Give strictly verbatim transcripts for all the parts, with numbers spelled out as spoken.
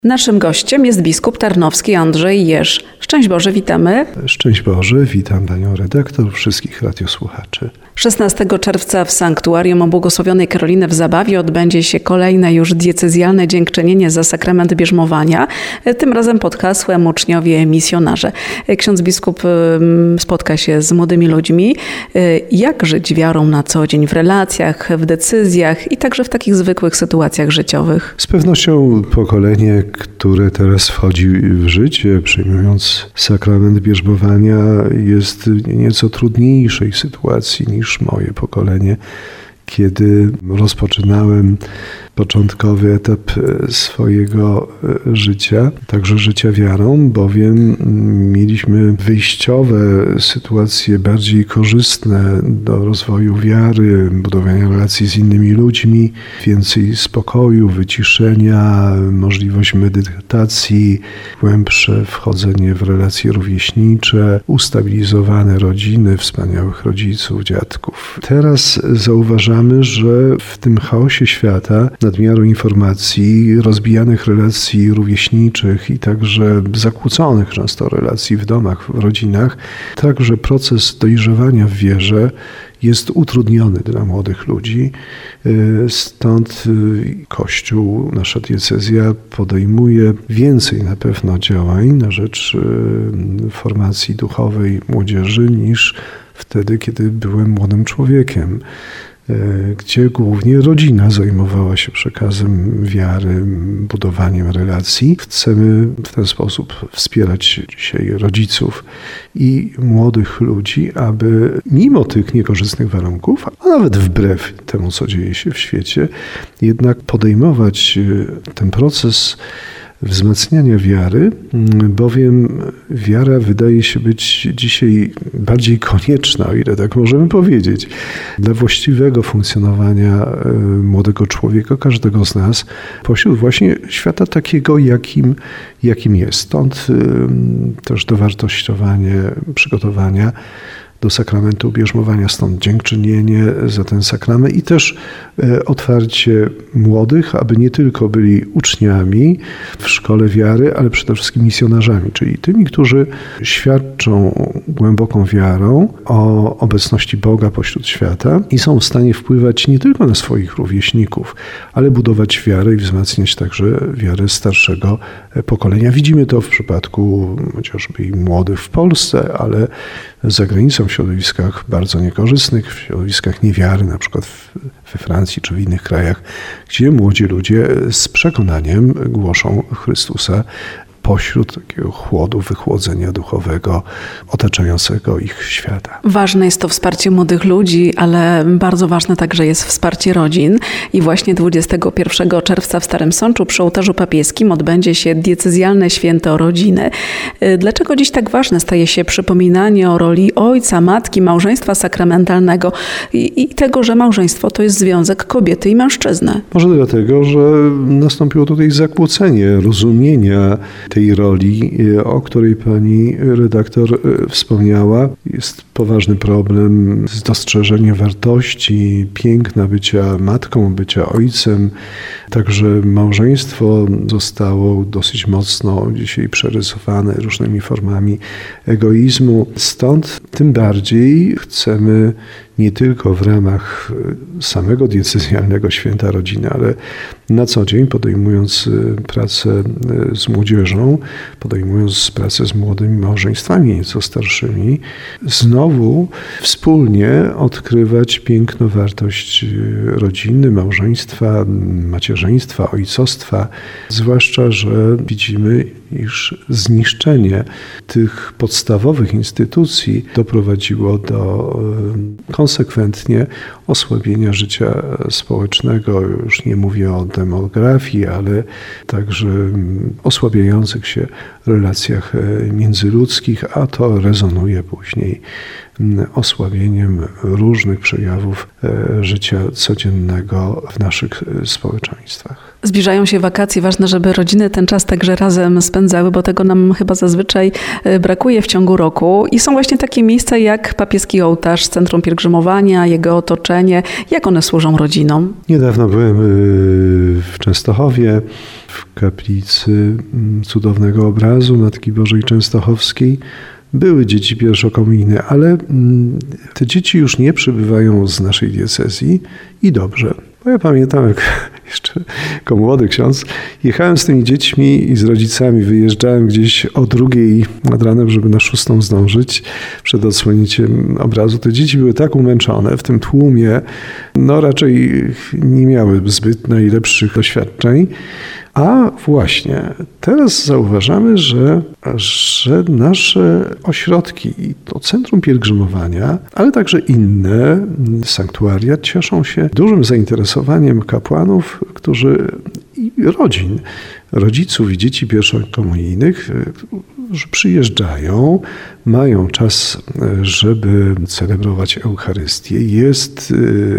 Naszym gościem jest biskup tarnowski Andrzej Jerz. Szczęść Boże, witamy. Szczęść Boże, witam panią redaktor, wszystkich radiosłuchaczy. szesnastego czerwca w sanktuarium Błogosławionej Karoliny w Zabawie odbędzie się kolejne już diecezjalne dziękczynienie za sakrament bierzmowania, tym razem pod hasłem Uczniowie Misjonarze. Ksiądz biskup spotka się z młodymi ludźmi. Jak żyć wiarą na co dzień w relacjach, w decyzjach i także w takich zwykłych sytuacjach życiowych? Z pewnością pokolenie, które teraz wchodzi w życie, przyjmując sakrament bierzmowania, jest w nieco trudniejszej sytuacji niż moje pokolenie, kiedy rozpoczynałem początkowy etap swojego życia, także życia wiarą, bowiem mieliśmy wyjściowe sytuacje bardziej korzystne do rozwoju wiary, budowania relacji z innymi ludźmi, więcej spokoju, wyciszenia, możliwość medytacji, głębsze wchodzenie w relacje rówieśnicze, ustabilizowane rodziny, wspaniałych rodziców, dziadków. Teraz zauważamy, że w tym chaosie świata, nadmiaru informacji, rozbijanych relacji rówieśniczych i także zakłóconych często relacji w domach, w rodzinach, także proces dojrzewania w wierze jest utrudniony dla młodych ludzi. Stąd Kościół, nasza diecezja podejmuje więcej na pewno działań na rzecz formacji duchowej młodzieży niż wtedy, kiedy byłem młodym człowiekiem, gdzie głównie rodzina zajmowała się przekazem wiary, budowaniem relacji. Chcemy w ten sposób wspierać dzisiaj rodziców i młodych ludzi, aby mimo tych niekorzystnych warunków, a nawet wbrew temu, co dzieje się w świecie, jednak podejmować ten proces wzmacniania wiary, bowiem wiara wydaje się być dzisiaj bardziej konieczna, o ile tak możemy powiedzieć, dla właściwego funkcjonowania młodego człowieka, każdego z nas, pośród właśnie świata takiego, jakim, jakim jest. Stąd też dowartościowanie przygotowania do sakramentu bierzmowania, stąd dziękczynienie za ten sakrament i też otwarcie młodych, aby nie tylko byli uczniami w szkole wiary, ale przede wszystkim misjonarzami, czyli tymi, którzy świadczą głęboką wiarą o obecności Boga pośród świata i są w stanie wpływać nie tylko na swoich rówieśników, ale budować wiarę i wzmacniać także wiarę starszego pokolenia. Widzimy to w przypadku chociażby i młodych w Polsce, ale za granicą w środowiskach bardzo niekorzystnych, w środowiskach niewiary, na przykład we Francji czy w innych krajach, gdzie młodzi ludzie z przekonaniem głoszą Chrystusa pośród takiego chłodu, wychłodzenia duchowego otaczającego ich świata. Ważne jest to wsparcie młodych ludzi, ale bardzo ważne także jest wsparcie rodzin. I właśnie dwudziestego pierwszego czerwca w Starym Sączu przy ołtarzu papieskim odbędzie się diecezjalne święto rodziny. Dlaczego dziś tak ważne staje się przypominanie o roli ojca, matki, małżeństwa sakramentalnego i, i tego, że małżeństwo to jest związek kobiety i mężczyzny? Może dlatego, że nastąpiło tutaj zakłócenie rozumienia tej roli, o której pani redaktor wspomniała. Jest poważny problem z dostrzeżeniem wartości, piękna bycia matką, bycia ojcem. Także małżeństwo zostało dosyć mocno dzisiaj przerysowane różnymi formami egoizmu. Stąd tym bardziej chcemy nie tylko w ramach samego diecezjalnego święta rodziny, ale na co dzień podejmując pracę z młodzieżą, podejmując pracę z młodymi małżeństwami nieco starszymi, znowu wspólnie odkrywać piękno, wartość rodziny, małżeństwa, macierzyństwa, ojcostwa. Zwłaszcza, że widzimy, iż zniszczenie tych podstawowych instytucji doprowadziło do konsekwentnie osłabienia życia społecznego. Już nie mówię o demografii, ale także osłabiających się relacjach międzyludzkich, a to rezonuje później osłabieniem różnych przejawów życia codziennego w naszych społeczeństwach. Zbliżają się wakacje, ważne, żeby rodziny ten czas także razem spędzały, bo tego nam chyba zazwyczaj brakuje w ciągu roku. I są właśnie takie miejsca jak papieski ołtarz, Centrum Pielgrzymowania, jego otoczenie. Jak one służą rodzinom? Niedawno byłem w Częstochowie, w kaplicy Cudownego Obrazu Matki Bożej Częstochowskiej były dzieci pierwszokomunijne, ale te dzieci już nie przybywają z naszej diecezji i dobrze. Bo ja pamiętam, jak jeszcze jako młody ksiądz jechałem z tymi dziećmi i z rodzicami, wyjeżdżałem gdzieś o drugiej nad ranem, żeby na szóstą zdążyć przed odsłonięciem obrazu. Te dzieci były tak umęczone w tym tłumie, no raczej nie miały zbyt najlepszych doświadczeń. A właśnie teraz zauważamy, że, że nasze ośrodki, to Centrum Pielgrzymowania, ale także inne sanktuaria cieszą się dużym zainteresowaniem kapłanów, którzy i rodzin, rodziców i dzieci pierwszokomunijnych, którzy przyjeżdżają, mają czas, żeby celebrować Eucharystię. Jest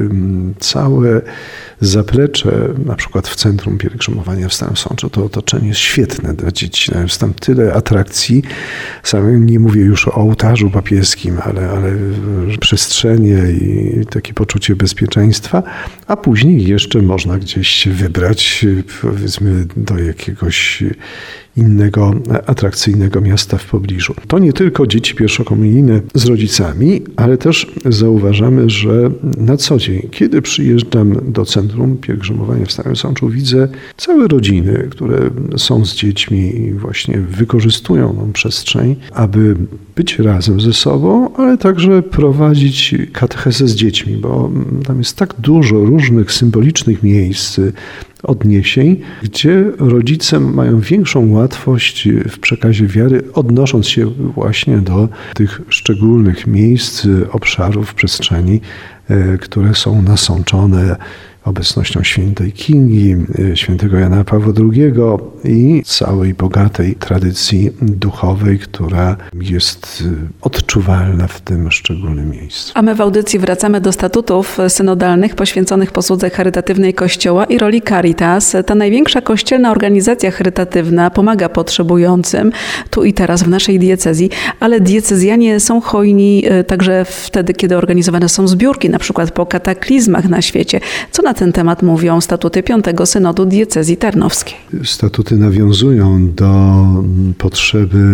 całe zaplecze, na przykład w Centrum Pielgrzymowania w Starym Sączu, to otoczenie jest świetne dla dzieci. Jest tam tyle atrakcji. Sam nie mówię już o ołtarzu papieskim, ale, ale przestrzenie i takie poczucie bezpieczeństwa, a później jeszcze można gdzieś się wybrać, powiedzmy, do jakiegoś innego atrakcyjnego miasta w pobliżu. To nie tylko dzieci pierwszokomunijne z rodzicami, ale też zauważamy, że na co dzień, kiedy przyjeżdżam do Centrum Pielgrzymowania w Starym Sączu, widzę całe rodziny, które są z dziećmi i właśnie wykorzystują tą przestrzeń, aby być razem ze sobą, ale także prowadzić katechezę z dziećmi, bo tam jest tak dużo różnych symbolicznych miejsc, odniesień, gdzie rodzice mają większą łatwość w przekazie wiary, odnosząc się właśnie do tych szczególnych miejsc, obszarów, przestrzeni, które są nasączone obecnością świętej Kingi, świętego Jana Pawła drugiego i całej bogatej tradycji duchowej, która jest odczuwalna w tym szczególnym miejscu. A my w audycji wracamy do statutów synodalnych poświęconych posłudze charytatywnej Kościoła i roli Caritas. Ta największa kościelna organizacja charytatywna pomaga potrzebującym tu i teraz w naszej diecezji, ale diecezjanie są hojni także wtedy, kiedy organizowane są zbiórki, na przykład po kataklizmach na świecie. Co na ten temat mówią statuty piątego Synodu Diecezji Tarnowskiej? Statuty nawiązują do potrzeby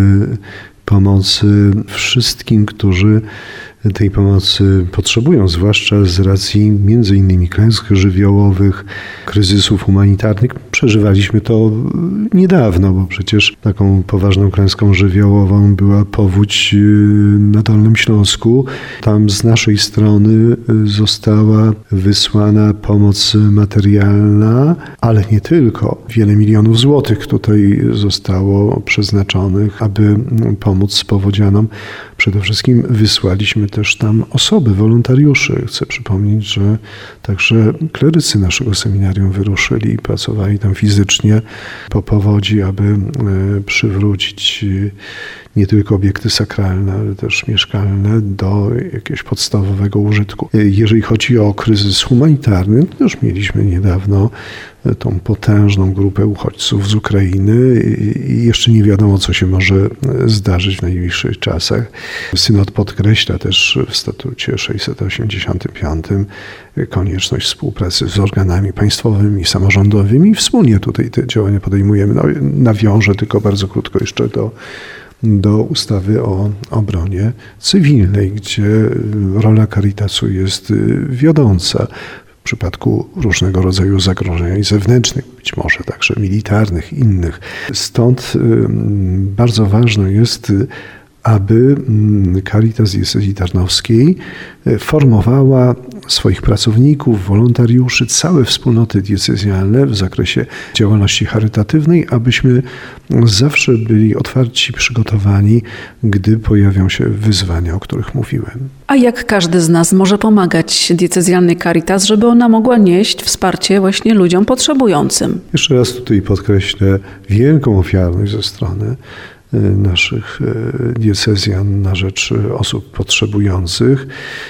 pomocy wszystkim, którzy tej pomocy potrzebują, zwłaszcza z racji między innymi klęsk żywiołowych, kryzysów humanitarnych. Przeżywaliśmy to niedawno, bo przecież taką poważną klęską żywiołową była powódź na Dolnym Śląsku. Tam z naszej strony została wysłana pomoc materialna, ale nie tylko. Wiele milionów złotych tutaj zostało przeznaczonych, aby pomóc powodzianom. Przede wszystkim wysłaliśmy też tam osoby, wolontariuszy. Chcę przypomnieć, że także klerycy naszego seminarium wyruszyli i pracowali tam fizycznie po powodzi, aby przywrócić nie tylko obiekty sakralne, ale też mieszkalne do jakiegoś podstawowego użytku. Jeżeli chodzi o kryzys humanitarny, to już mieliśmy niedawno tą potężną grupę uchodźców z Ukrainy i jeszcze nie wiadomo, co się może zdarzyć w najbliższych czasach. Synod podkreśla też w statucie sześćset osiemdziesiątym piątym konieczność współpracy z organami państwowymi, samorządowymi. Wspólnie tutaj te działania podejmujemy. No, nawiążę tylko bardzo krótko jeszcze do do ustawy o obronie cywilnej, gdzie rola Caritasu jest wiodąca w przypadku różnego rodzaju zagrożeń zewnętrznych, być może także militarnych, innych. Stąd bardzo ważne jest, aby Caritas Diecezji Tarnowskiej formowała swoich pracowników, wolontariuszy, całe wspólnoty diecezjalne w zakresie działalności charytatywnej, abyśmy zawsze byli otwarci, przygotowani, gdy pojawią się wyzwania, o których mówiłem. A jak każdy z nas może pomagać diecezjalnej Caritas, żeby ona mogła nieść wsparcie właśnie ludziom potrzebującym? Jeszcze raz tutaj podkreślę wielką ofiarność ze strony naszych diecezjan na rzecz osób potrzebujących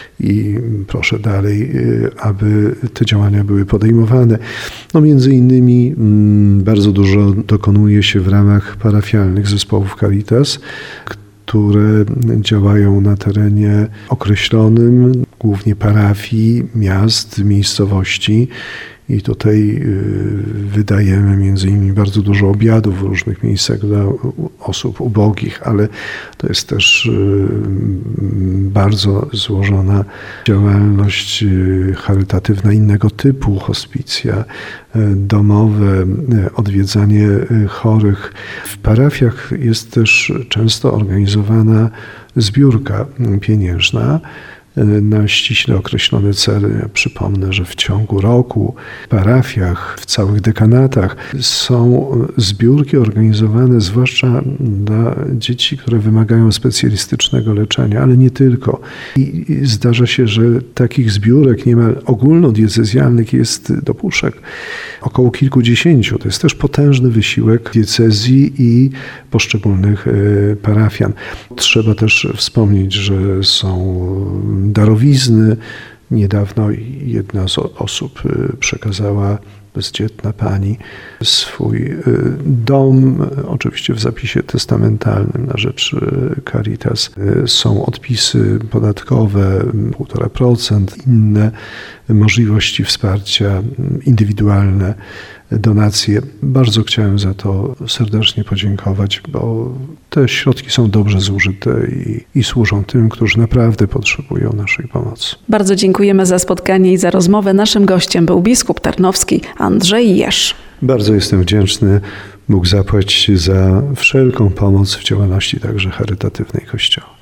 i proszę dalej, aby te działania były podejmowane. No między innymi bardzo dużo dokonuje się w ramach parafialnych zespołów Caritas, które działają na terenie określonym, głównie parafii, miast, miejscowości. i tutaj wydajemy między innymi bardzo dużo obiadów w różnych miejscach dla osób ubogich, ale to jest też bardzo złożona działalność charytatywna innego typu, hospicja domowe, odwiedzanie chorych. W parafiach jest też często organizowana zbiórka pieniężna na ściśle określone cele. Ja przypomnę, że w ciągu roku w parafiach, w całych dekanatach są zbiórki organizowane zwłaszcza dla dzieci, które wymagają specjalistycznego leczenia, ale nie tylko. I zdarza się, że takich zbiórek niemal ogólnodiecezjalnych jest do puszek około kilkudziesięciu. To jest też potężny wysiłek diecezji i poszczególnych parafian. Trzeba też wspomnieć, że są darowizny. Niedawno jedna z osób przekazała, bezdzietna pani, swój dom, oczywiście w zapisie testamentalnym na rzecz Caritas. Są odpisy podatkowe, półtora procent, inne możliwości wsparcia, indywidualne donacje. Bardzo chciałem za to serdecznie podziękować, bo te środki są dobrze zużyte i, i służą tym, którzy naprawdę potrzebują naszej pomocy. Bardzo dziękujemy za spotkanie i za rozmowę. Naszym gościem był biskup tarnowski Andrzej Jerz. Bardzo jestem wdzięczny. Bóg zapłać za wszelką pomoc w działalności także charytatywnej Kościoła.